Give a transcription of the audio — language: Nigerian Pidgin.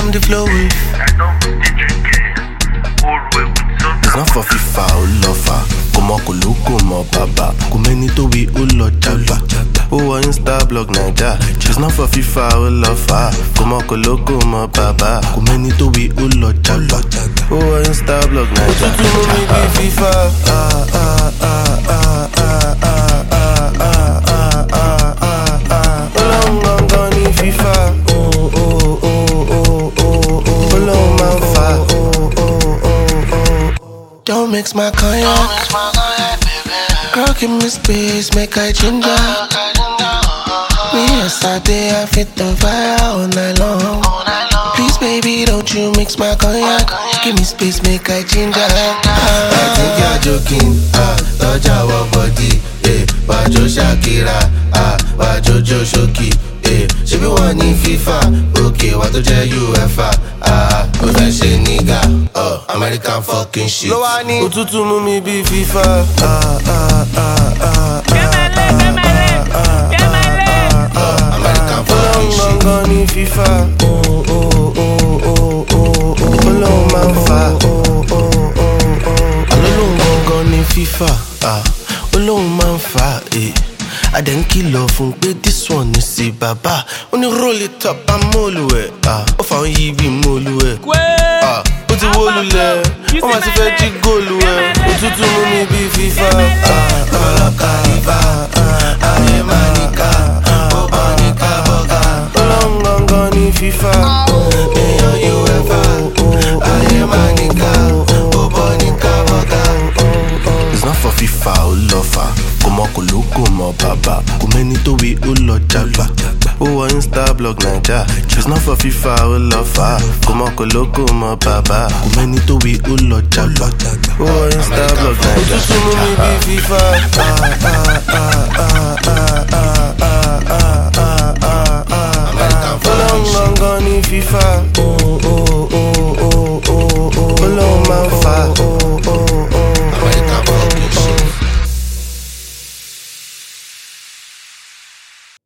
on the floor. It's not for FIFA, oh lover. Come on, come on, baba. Come any to we, oh lord, jagba. Oh, Insta blog Naija. It's not for FIFA, oh lover. Come on, come on, baba. Come any to we, oh lord, jagba. Oh, Insta blog Naija. To me be FIFA. Long gone in FIFA. Don't mix my cognac, girl, give me space, make I ginger. Me yesterday, I fit on fire all night long. Please, baby, don't you mix my cognac. Give me space, make I ginger. I think you're joking, touch our body, Wajo Shakira, Wajo Shoki, she be one in FIFA, okay, what to tell you, Profession nigga, American fucking shit. Ututu mumi be FIFA. American fucking shit. Long in FIFA. Long man fa. Long in FIFA. Long man fa. I then kill off and pay this one, you see, baba. When you roll it up, I'm molue. Off on ye be molue. Put the wolule. I'm a fetchy golue. Ututu mumi be FIFA. Aye manika. Bobanika boga. Long gone in FIFA. Eyo UEFA. Aye manika. Bobanika boga. It's not for FIFA, oh lover. Come on, baba. Kumeni to we ulo jagba. Oh, Insta blog Naija. It's not for FIFA, oh lover. Come on, baba. Kumeni to we ulo jagba. Oh, Insta blog Naija.